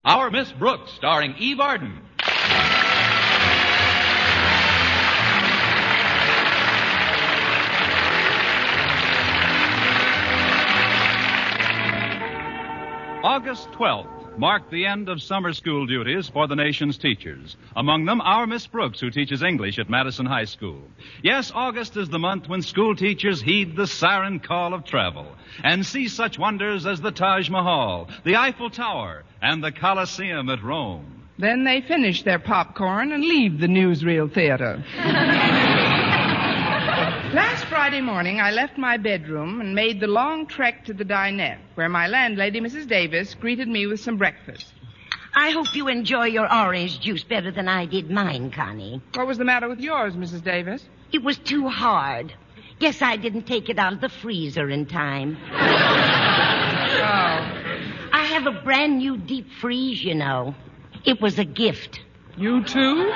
Our Miss Brooks, starring Eve Arden. August 12th marked the end of summer school duties for the nation's teachers. Among them, our Miss Brooks, who teaches English at Madison High School. Yes, August is the month when school teachers heed the siren call of travel and see such wonders as the Taj Mahal, the Eiffel Tower, and the Colosseum at Rome. Then they finish their popcorn and leave the newsreel theater. Last Friday morning, I left my bedroom and made the long trek to the dinette, where my landlady, Mrs. Davis, greeted me with some breakfast. I hope you enjoy your orange juice better than I did mine, Connie. What was the matter with yours, Mrs. Davis? It was too hard. Guess I didn't take it out of the freezer in time. Oh. I have a brand new deep freeze, you know. It was a gift. You too?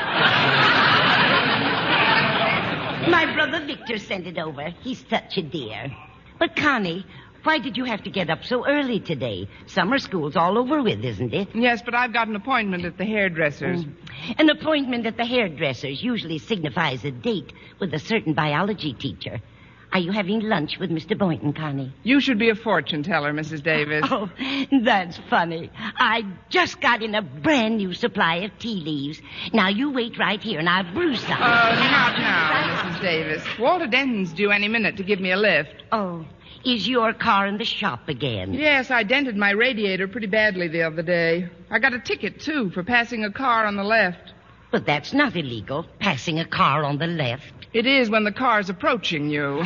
My brother Victor sent it over. He's such a dear. But, Connie, why did you have to get up so early today? Summer school's all over with, isn't it? Yes, but I've got an appointment at the hairdresser's. An appointment at the hairdresser's usually signifies a date with a certain biology teacher. Are you having lunch with Mr. Boynton, Connie? You should be a fortune teller, Mrs. Davis. Oh, that's funny. I just got in a brand new supply of tea leaves. Now, you wait right here, and I'll brew some. Not now, Mrs. Davis. Walter Denton's due any minute to give me a lift. Oh, is your car in the shop again? Yes, I dented my radiator pretty badly the other day. I got a ticket, too, for passing a car on the left. But that's not illegal, passing a car on the left. It is when the car's approaching you.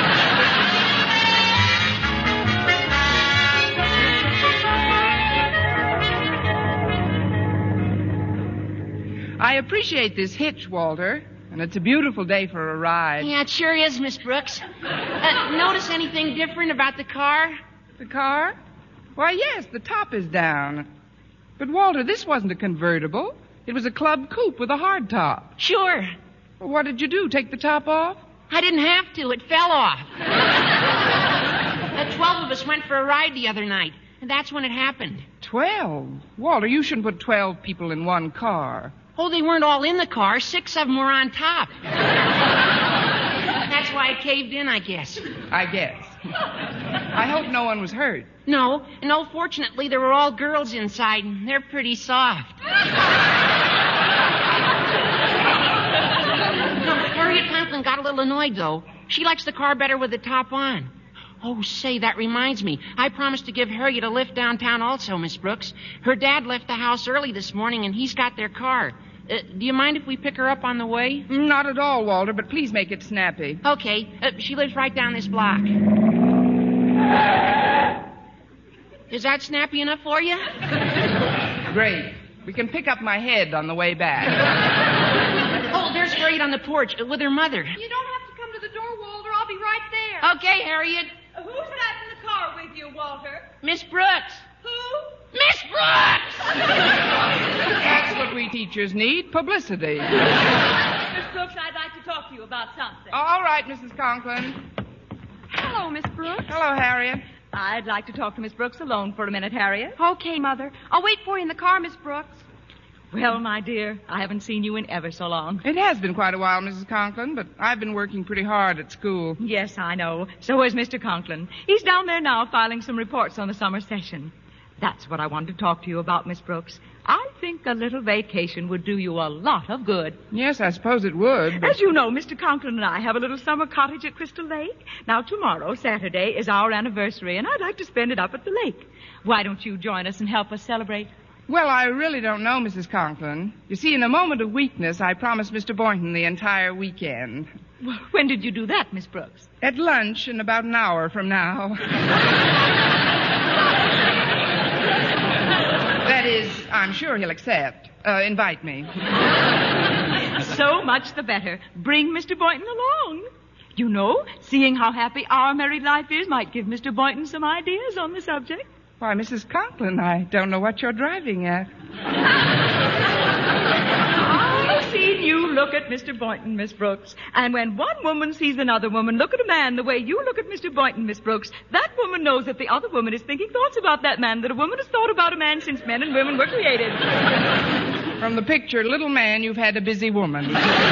I appreciate this hitch, Walter, and it's a beautiful day for a ride. Yeah, it sure is, Miss Brooks. Notice anything different about the car? The car? Why, yes, the top is down. But, Walter, this wasn't a convertible. It was a club coupe with a hard top. Sure. Well, what did you do, take the top off? I didn't have to. It fell off. 12 of us went for a ride the other night, and that's when it happened. 12? Walter, you shouldn't put 12 people in one car. Oh, they weren't all in the car. 6 of them were on top. That's why it caved in, I guess. I guess. I hope no one was hurt. No, fortunately, there were all girls inside, and they're pretty soft. Harriet Conklin got a little annoyed, though. She likes the car better with the top on. Oh, say, that reminds me. I promised to give Harriet a lift downtown also, Miss Brooks. Her dad left the house early this morning, and he's got their car. Do you mind if we pick her up on the way? Not at all, Walter, but please make it snappy. Okay. She lives right down this block. Is that snappy enough for you? Great. We can pick up my head on the way back. Oh, there's Harriet on the porch with her mother. You don't have to come to the door, Walter. I'll be right there. Okay, Harriet. Who's that in the car with you, Walter? Miss Brooks. Who? Miss Brooks! That's what we teachers need, publicity. Miss Brooks, I'd like to talk to you about something. All right, Mrs. Conklin. Hello, Miss Brooks. Hello, Harriet. I'd like to talk to Miss Brooks alone for a minute, Harriet. Okay, Mother. I'll wait for you in the car, Miss Brooks. Well, my dear, I haven't seen you in ever so long. It has been quite a while, Mrs. Conklin, but I've been working pretty hard at school. Yes, I know. So is Mr. Conklin. He's down there now filing some reports on the summer session. That's what I wanted to talk to you about, Miss Brooks. I think a little vacation would do you a lot of good. Yes, I suppose it would. But... As you know, Mr. Conklin and I have a little summer cottage at Crystal Lake. Now, tomorrow, Saturday, is our anniversary, and I'd like to spend it up at the lake. Why don't you join us and help us celebrate? Well, I really don't know, Mrs. Conklin. You see, in a moment of weakness, I promised Mr. Boynton the entire weekend. Well, when did you do that, Miss Brooks? At lunch in about an hour from now. That is, I'm sure he'll accept. Invite me. So much the better. Bring Mr. Boynton along. You know, seeing how happy our married life is might give Mr. Boynton some ideas on the subject. Why, Mrs. Conklin, I don't know what you're driving at. I've seen you look at Mr. Boynton, Miss Brooks. And when one woman sees another woman look at a man the way you look at Mr. Boynton, Miss Brooks, that woman knows that the other woman is thinking thoughts about that man that a woman has thought about a man since men and women were created. From the picture, little man, you've had a busy woman.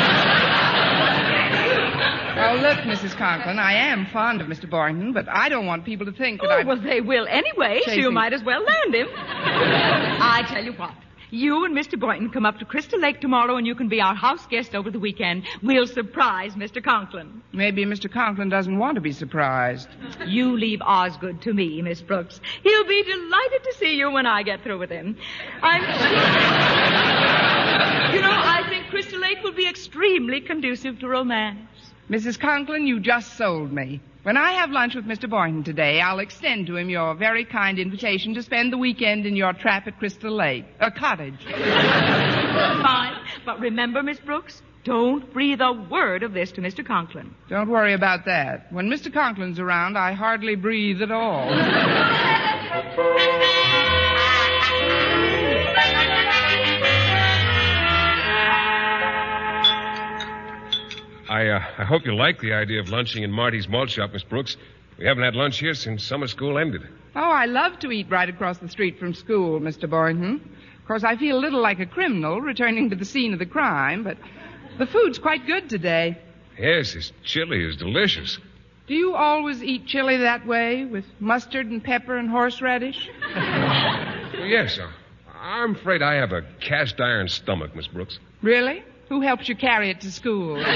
Oh, look, Mrs. Conklin, I am fond of Mr. Boynton, but I don't want people to think that well, they will anyway, so you might as well land him. I tell you what. You and Mr. Boynton come up to Crystal Lake tomorrow and you can be our house guest over the weekend. We'll surprise Mr. Conklin. Maybe Mr. Conklin doesn't want to be surprised. You leave Osgood to me, Miss Brooks. He'll be delighted to see you when I get through with him. I'm sure... I think Crystal Lake will be extremely conducive to romance. Mrs. Conklin, you just sold me. When I have lunch with Mr. Boynton today, I'll extend to him your very kind invitation to spend the weekend in your trap at Crystal Lake. A cottage. Fine. But remember, Miss Brooks, don't breathe a word of this to Mr. Conklin. Don't worry about that. When Mr. Conklin's around, I hardly breathe at all. I hope you like the idea of lunching in Marty's malt shop, Miss Brooks. We haven't had lunch here since summer school ended. Oh, I love to eat right across the street from school, Mr. Boynton. Of course, I feel a little like a criminal returning to the scene of the crime, but the food's quite good today. Yes, this chili is delicious. Do you always eat chili that way, with mustard and pepper and horseradish? Yes, I'm afraid I have a cast iron stomach, Miss Brooks. Really? Who helps you carry it to school? Well,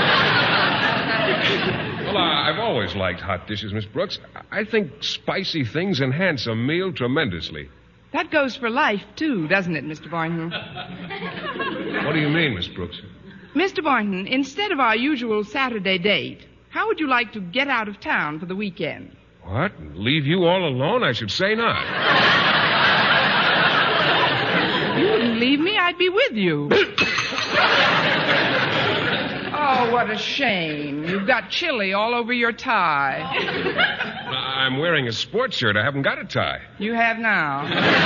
I've always liked hot dishes, Miss Brooks. I think spicy things enhance a meal tremendously. That goes for life, too, doesn't it, Mr. Boynton? What do you mean, Miss Brooks? Mr. Boynton, instead of our usual Saturday date, how would you like to get out of town for the weekend? What? Leave you all alone? I should say not. You wouldn't leave me. I'd be with you. Oh, what a shame. You've got chili all over your tie. I'm wearing a sports shirt. I haven't got a tie. You have now.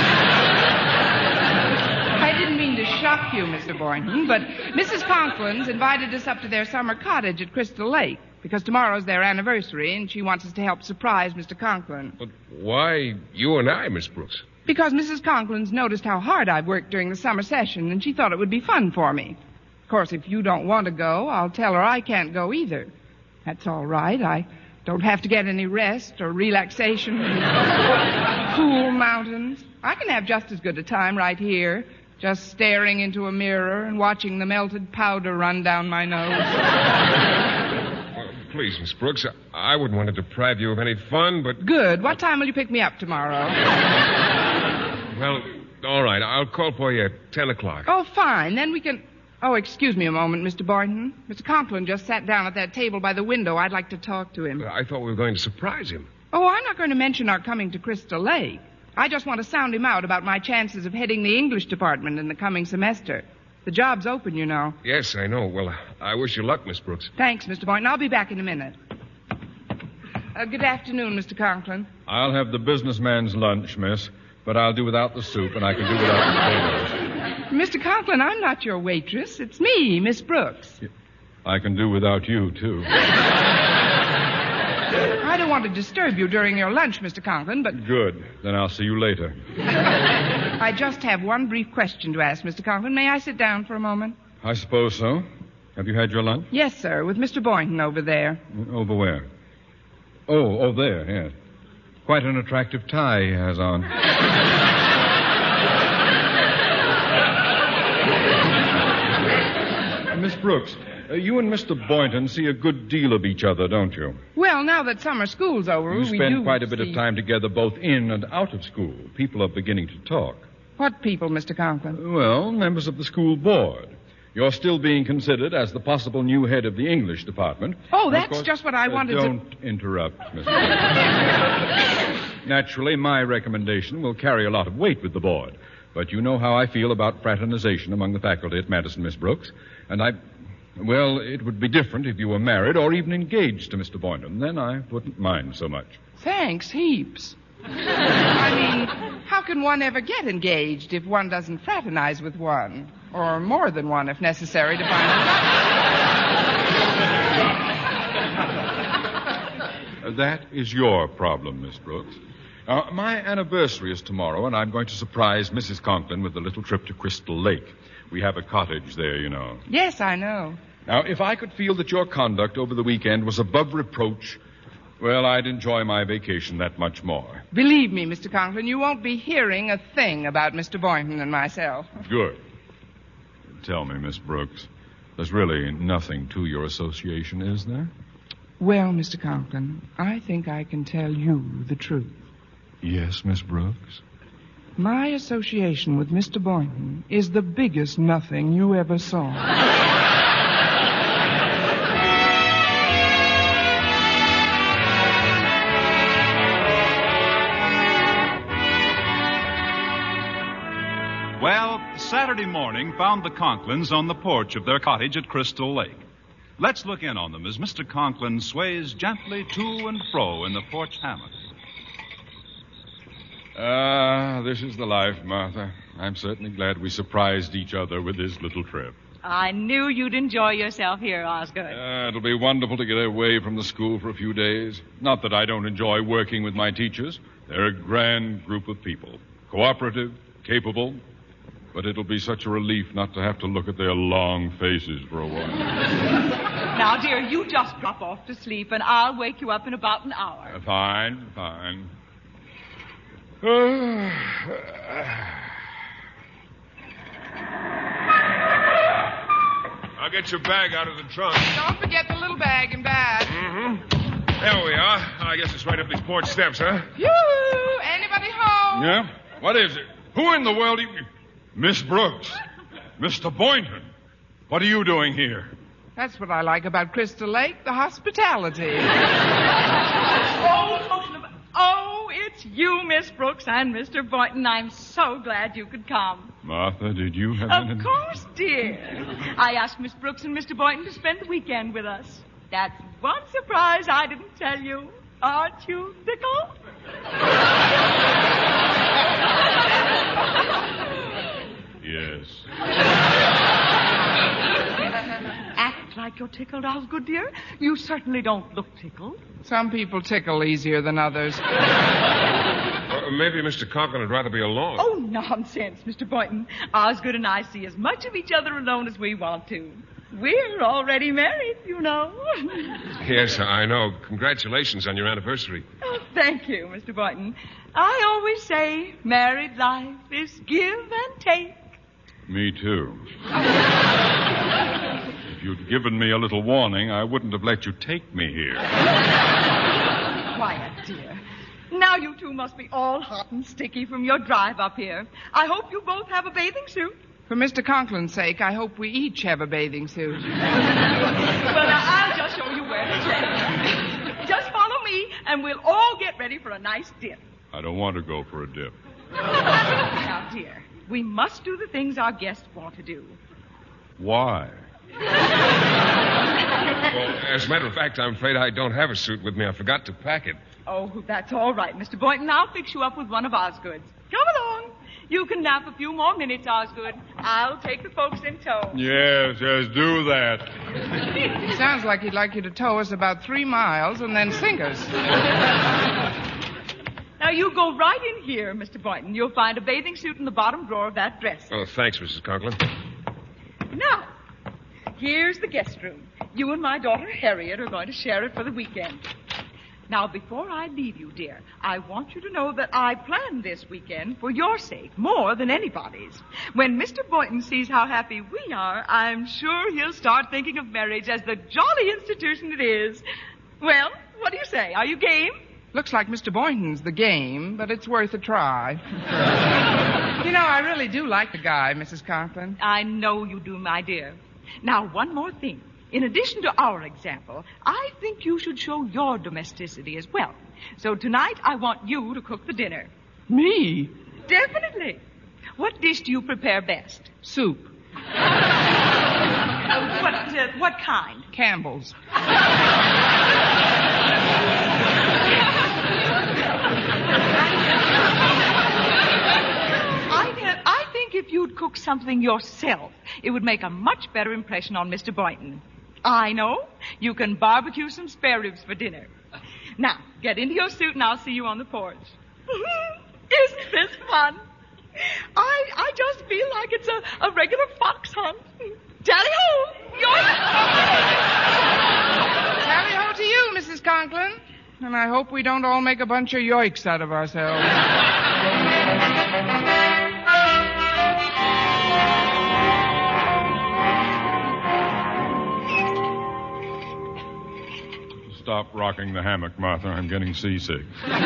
I didn't mean to shock you, Mr. Boynton, but Mrs. Conklin's invited us up to their summer cottage at Crystal Lake because tomorrow's their anniversary and she wants us to help surprise Mr. Conklin. But why you and I, Miss Brooks? Because Mrs. Conklin's noticed how hard I've worked during the summer session, and she thought it would be fun for me. Of course, if you don't want to go, I'll tell her I can't go either. That's all right. I don't have to get any rest or relaxation in cool mountains. I can have just as good a time right here, just staring into a mirror and watching the melted powder run down my nose. Well, please, Miss Brooks, I wouldn't want to deprive you of any fun, but... Good. What time will you pick me up tomorrow? Well, all right. I'll call for you at 10 o'clock. Oh, fine. Then we can... Oh, excuse me a moment, Mr. Boynton. Mr. Conklin just sat down at that table by the window. I'd like to talk to him. I thought we were going to surprise him. Oh, I'm not going to mention our coming to Crystal Lake. I just want to sound him out about my chances of heading the English department in the coming semester. The job's open, you know. Yes, I know. Well, I wish you luck, Miss Brooks. Thanks, Mr. Boynton. I'll be back in a minute. Good afternoon, Mr. Conklin. I'll have the businessman's lunch, miss, but I'll do without the soup, and I can do without the potatoes. Mr. Conklin, I'm not your waitress. It's me, Miss Brooks. I can do without you, too. I don't want to disturb you during your lunch, Mr. Conklin, but... Good. Then I'll see you later. I just have one brief question to ask, Mr. Conklin. May I sit down for a moment? I suppose so. Have you had your lunch? Yes, sir, with Mr. Boynton over there. Over where? Oh, there, yes. Quite an attractive tie he has on. Miss Brooks, you and Mr. Boynton see a good deal of each other, don't you? Well, now that summer school's over, you spend quite a bit of time together both in and out of school. People are beginning to talk. What people, Mr. Conklin? Well, members of the school board. You're still being considered as the possible new head of the English department. Oh, that's just what I wanted Don't interrupt, Miss Brooks. Naturally, my recommendation will carry a lot of weight with the board. But you know how I feel about fraternization among the faculty at Madison, Miss Brooks. And well, it would be different if you were married or even engaged to Mr. Boynton. Then I wouldn't mind so much. Thanks, heaps. I mean, how can one ever get engaged if one doesn't fraternize with one? Or more than one, if necessary, to find another. That is your problem, Miss Brooks. My anniversary is tomorrow, and I'm going to surprise Mrs. Conklin with a little trip to Crystal Lake. We have a cottage there, you know. Yes, I know. Now, if I could feel that your conduct over the weekend was above reproach, well, I'd enjoy my vacation that much more. Believe me, Mr. Conklin, you won't be hearing a thing about Mr. Boynton and myself. Good. Tell me, Miss Brooks, there's really nothing to your association, is there? Well, Mr. Conklin, I think I can tell you the truth. Yes, Miss Brooks? My association with Mr. Boynton is the biggest nothing you ever saw. Well, Saturday morning found the Conklins on the porch of their cottage at Crystal Lake. Let's look in on them as Mr. Conklin sways gently to and fro in the porch hammock. This is the life, Martha. I'm certainly glad we surprised each other with this little trip. I knew you'd enjoy yourself here, Osgood. It'll be wonderful to get away from the school for a few days. Not that I don't enjoy working with my teachers. They're a grand group of people. Cooperative, capable. But it'll be such a relief not to have to look at their long faces for a while. Now, dear, you just drop off to sleep, and I'll wake you up in about an hour. Fine. I'll get your bag out of the trunk. Don't forget the little bag in back. Mm-hmm. There we are. I guess it's right up these porch steps, huh? Yoo-hoo! Anybody home? Yeah? What is it? Who in the world... Miss Brooks. Mr. Boynton. What are you doing here? That's what I like about Crystal Lake, the hospitality. Oh, it's you, Miss Brooks, and Mr. Boynton. I'm so glad you could come. Martha, did you have Of course, dear. I asked Miss Brooks and Mr. Boynton to spend the weekend with us. That's one surprise I didn't tell you. Aren't you tickled? Yes. Act like you're tickled, Osgood, dear. You certainly don't look tickled. Some people tickle easier than others. Maybe Mr. Conklin would rather be alone. Oh, nonsense, Mr. Boynton. Osgood and I see as much of each other alone as we want to. We're already married, you know. Yes, I know. Congratulations on your anniversary. Oh, thank you, Mr. Boynton. I always say married life is give and take. Me too. If you'd given me a little warning, I wouldn't have let you take me here. Quiet, dear. Now you two must be all hot and sticky from your drive up here. I hope you both have a bathing suit. For Mr. Conklin's sake, I hope we each have a bathing suit. Well, now, I'll just show you where to change. Just follow me, and we'll all get ready for a nice dip. I don't want to go for a dip. Now, dear, we must do the things our guests want to do. Why? Well, as a matter of fact, I'm afraid I don't have a suit with me. I forgot to pack it. Oh, that's all right, Mr. Boynton. I'll fix you up with one of Osgood's. Come along. You can nap a few more minutes, Osgood. I'll take the folks in tow. Yes, do that. He sounds like he'd like you to tow us about 3 miles and then sink us. Now, you go right in here, Mr. Boynton. You'll find a bathing suit in the bottom drawer of that dresser. Oh, thanks, Mrs. Conklin. Now, here's the guest room. You and my daughter Harriet are going to share it for the weekend. Now, before I leave you, dear, I want you to know that I planned this weekend for your sake more than anybody's. When Mr. Boynton sees how happy we are, I'm sure he'll start thinking of marriage as the jolly institution it is. Well, what do you say? Are you game? Looks like Mr. Boynton's the game, but it's worth a try. You know, I really do like the guy, Mrs. Conklin. I know you do, my dear. Now, one more thing. In addition to our example, I think you should show your domesticity as well. So tonight, I want you to cook the dinner. Me? Definitely. What dish do you prepare best? Soup. What kind? Campbell's. I think if you'd cook something yourself, it would make a much better impression on Mr. Boynton. I know. You can barbecue some spare ribs for dinner. Now, get into your suit and I'll see you on the porch. Isn't this fun? I just feel like it's a regular fox hunt. Tally-ho! Tally-ho to you, Mrs. Conklin. And I hope we don't all make a bunch of yoiks out of ourselves. Stop rocking the hammock, Martha. I'm getting seasick.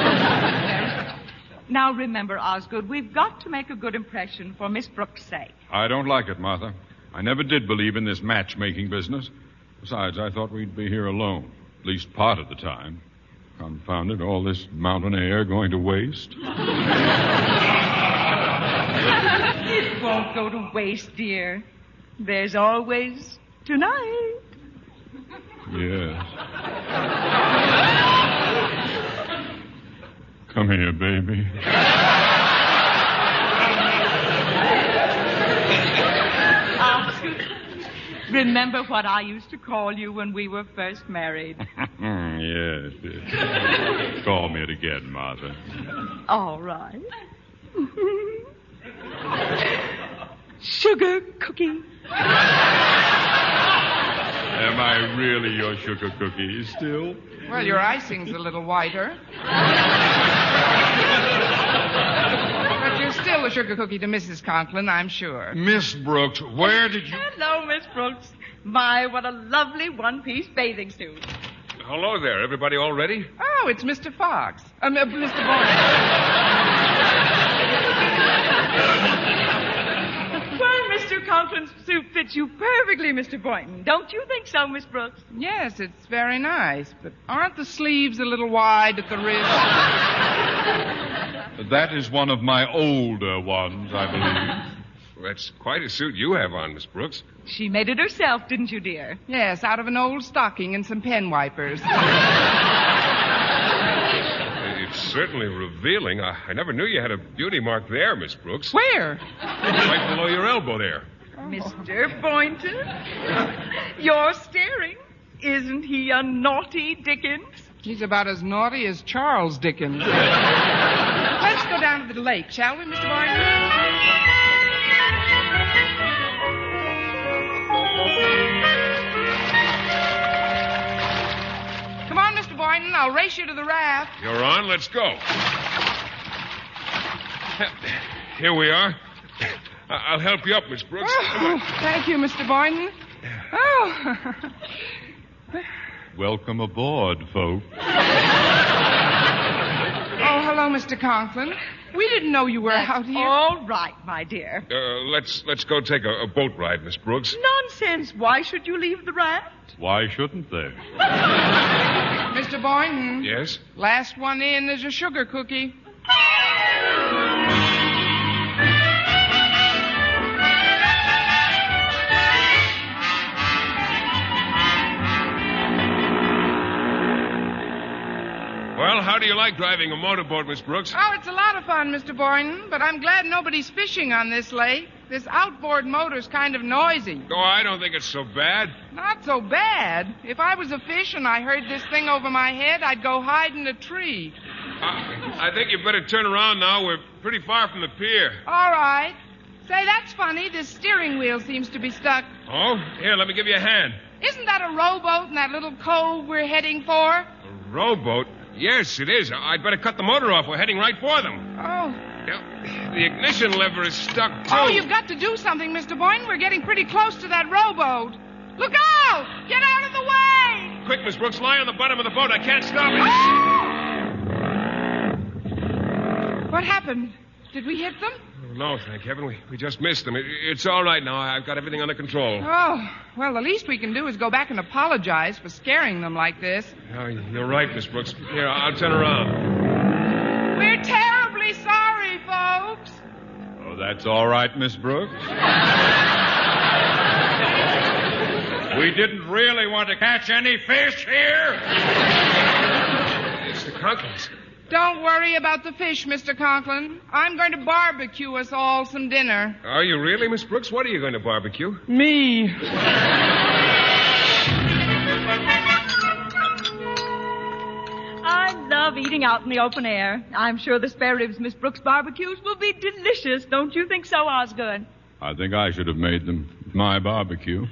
Now remember, Osgood, we've got to make a good impression for Miss Brooks' sake. I don't like it, Martha. I never did believe in this matchmaking business. Besides, I thought we'd be here alone, at least part of the time. Confound it, all this mountain air going to waste. It won't go to waste, dear. There's always tonight. Yes. Come here, baby. Remember what I used to call you when we were first married? Yes. Call me it again, Martha. All right. Sugar cookie. Am I really your sugar cookie still? Well, your icing's a little whiter. But you're still a sugar cookie to Mrs. Conklin, I'm sure. Miss Brooks, where did you... Hello, Miss Brooks. My, what a lovely one-piece bathing suit. Hello there. Everybody all ready? Oh, it's Mr. Fox. Mr. Boynton. Well, Mr. Conklin's suit fits you perfectly, Mr. Boynton. Don't you think so, Miss Brooks? Yes, it's very nice, but aren't the sleeves a little wide at the wrist? That is one of my older ones, I believe. Well, that's quite a suit you have on, Miss Brooks. She made it herself, didn't you, dear? Yes, out of an old stocking and some pen wipers. It's certainly revealing. I never knew you had a beauty mark there, Miss Brooks. Where? Right below your elbow there. Mr. Boynton, you're staring. Isn't he a naughty Dickens? He's about as naughty as Charles Dickens. Let's go down to the lake, shall we, Mr. Boynton? Come on, Mr. Boynton. I'll race you to the raft. You're on. Let's go. Here we are. I'll help you up, Miss Brooks. Oh, thank you, Mr. Boynton. Oh. Welcome aboard, folks. Oh, hello, Mr. Conklin. We didn't know you were out here. All right, my dear. Let's go take a boat ride, Miss Brooks. Nonsense. Why should you leave the raft? Why shouldn't they? Mr. Boynton. Yes? Last one in is a sugar cookie. Well, how do you like driving a motorboat, Miss Brooks? Oh, it's a lot of fun, Mr. Boynton, but I'm glad nobody's fishing on this lake. This outboard motor's kind of noisy. Oh, I don't think it's so bad. Not so bad. If I was a fish and I heard this thing over my head, I'd go hide in a tree. I think you better turn around now. We're pretty far from the pier. All right. Say, that's funny. This steering wheel seems to be stuck. Oh? Here, let me give you a hand. Isn't that a rowboat in that little cove we're heading for? A rowboat? Yes, it is. I'd better cut the motor off. We're heading right for them. Oh. Yeah, the ignition lever is stuck, too. Oh, you've got to do something, Mr. Boynton. We're getting pretty close to that rowboat. Look out! Get out of the way! Quick, Miss Brooks, lie on the bottom of the boat. I can't stop it. What happened? Did we hit them? No, thank heaven. We just missed them. It's all right now. I've got everything under control. Oh, well, the least we can do is go back and apologize for scaring them like this. Oh, you're right, Miss Brooks. Here, I'll turn around. We're terribly sorry, folks. Oh, that's all right, Miss Brooks. We didn't really want to catch any fish here. It's the Conklins. Don't worry about the fish, Mr. Conklin. I'm going to barbecue us all some dinner. Are you really, Miss Brooks? What are you going to barbecue? Me. I love eating out in the open air. I'm sure the spare ribs Miss Brooks barbecues will be delicious. Don't you think so, Osgood? I think I should have made them my barbecue.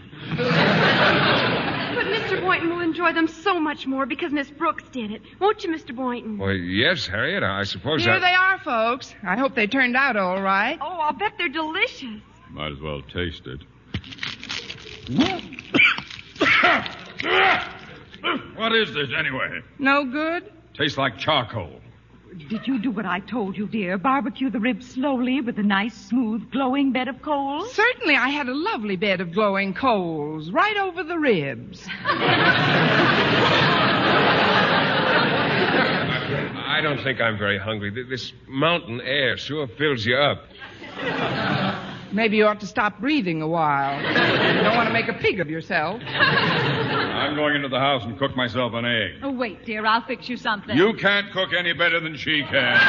But Mr. Boynton will enjoy them so much more because Miss Brooks did it. Won't you, Mr. Boynton? Well, yes, Harriet. I suppose Here they are, folks. I hope they turned out all right. Oh, I'll bet they're delicious. Might as well taste it. What is this, anyway? No good? Tastes like charcoal. Did you do what I told you, dear? Barbecue the ribs slowly with a nice, smooth, glowing bed of coals? Certainly, I had a lovely bed of glowing coals right over the ribs. I don't think I'm very hungry. This mountain air sure fills you up. Maybe you ought to stop breathing a while. You don't want to make a pig of yourself. I'm going into the house and cook myself an egg. Oh, wait, dear. I'll fix you something. You can't cook any better than she can.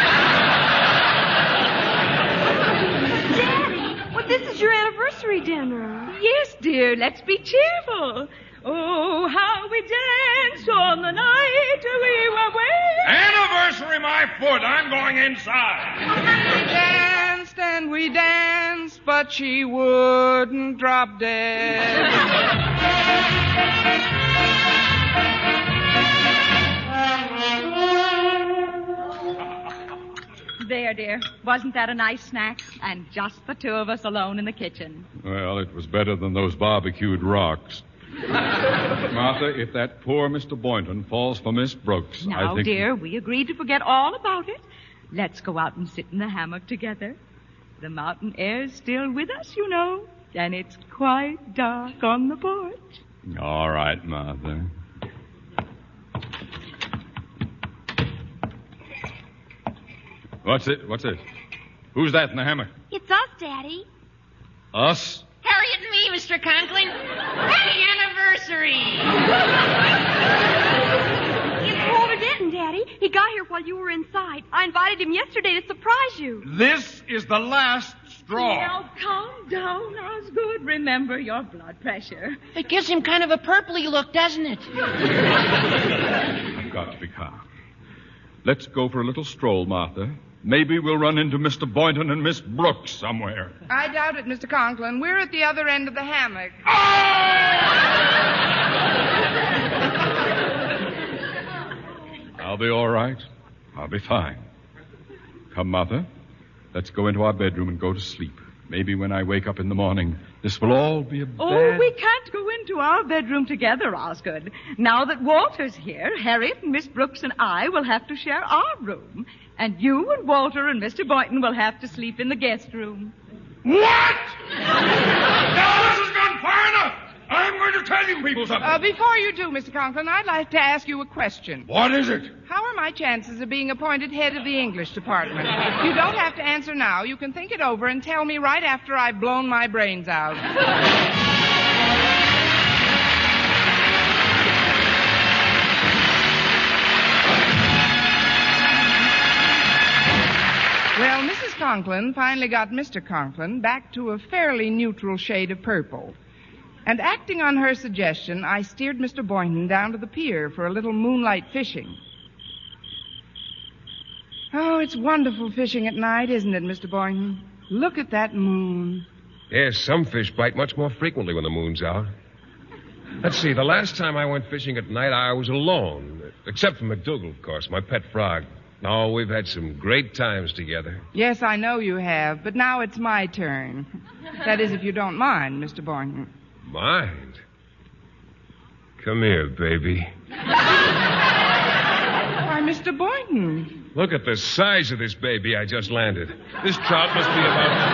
Daddy, well, this is your anniversary dinner. Yes, dear. Let's be cheerful. Oh, how we danced on the night we were wed. Anniversary, my foot. I'm going inside. We danced and we danced, but she wouldn't drop dead. There, dear. Wasn't that a nice snack? And just the two of us alone in the kitchen. Well, it was better than those barbecued rocks. Martha, if that poor Mr. Boynton falls for Miss Brooks, Now, I think... dear, we agreed to forget all about it. Let's go out and sit in the hammock together. The mountain air's still with us, you know, and it's quite dark on the porch. All right, Martha. What's it? Who's that in the hammock? It's us, Daddy. Us? Harriet and me, Mr. Conklin. Happy anniversary. It's Walter Denton, Daddy. He got here while you were inside. I invited him yesterday to surprise you. This is the last straw. Now, calm down, Osgood. Remember your blood pressure. It gives him kind of a purpley look, doesn't it? You've got to be calm. Let's go for a little stroll, Martha. Maybe we'll run into Mr. Boynton and Miss Brooks somewhere. I doubt it, Mr. Conklin. We're at the other end of the hammock. I'll be all right. I'll be fine. Come, Martha. Let's go into our bedroom and go to sleep. Maybe when I wake up in the morning, this will all be a bad... Oh, we can't go into our bedroom together, Osgood. Now that Walter's here, Harriet and Miss Brooks and I will have to share our room. And you and Walter and Mr. Boynton will have to sleep in the guest room. What? Now this has gone far enough. I'm going to tell you people something. Before you do, Mr. Conklin, I'd like to ask you a question. What is it? How are my chances of being appointed head of the English department? You don't have to answer now. You can think it over and tell me right after I've blown my brains out. Well, Mrs. Conklin finally got Mr. Conklin back to a fairly neutral shade of purple. And acting on her suggestion, I steered Mr. Boynton down to the pier for a little moonlight fishing. Oh, it's wonderful fishing at night, isn't it, Mr. Boynton? Look at that moon. Yes, some fish bite much more frequently when the moon's out. Let's see, the last time I went fishing at night, I was alone. Except for McDougal, of course, my pet frog. Oh, we've had some great times together. Yes, I know you have, but now it's my turn. That is, if you don't mind, Mr. Boynton. Mind? Come here, baby. Why, Mr. Boynton. Look at the size of this baby I just landed. This trout must be about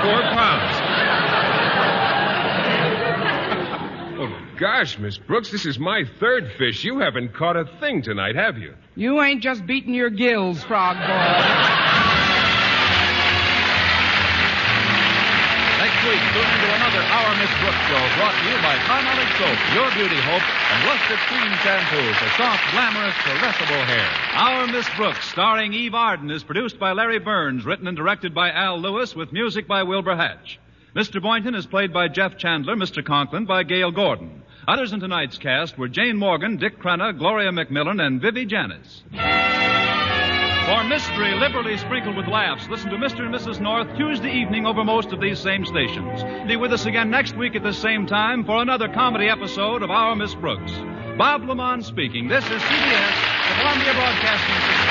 4 pounds. Oh, gosh, Miss Brooks, this is my third fish. You haven't caught a thing tonight, have you? You ain't just beating your gills, frog boy. Next week tune into another Our Miss Brooks show brought to you by Carmelic Soap, your beauty hope, and Luscious Cream Shampoo for soft, glamorous, caressable hair. Our Miss Brooks, starring Eve Arden, is produced by Larry Burns, written and directed by Al Lewis, with music by Wilbur Hatch. Mr. Boynton is played by Jeff Chandler, Mr. Conklin by Gail Gordon. Others in tonight's cast were Jane Morgan, Dick Crenna, Gloria McMillan, and Vivi Janis. For mystery liberally sprinkled with laughs, listen to Mr. and Mrs. North Tuesday evening over most of these same stations. Be with us again next week at the same time for another comedy episode of Our Miss Brooks. Bob Lamont speaking. This is CBS, the Columbia Broadcasting System.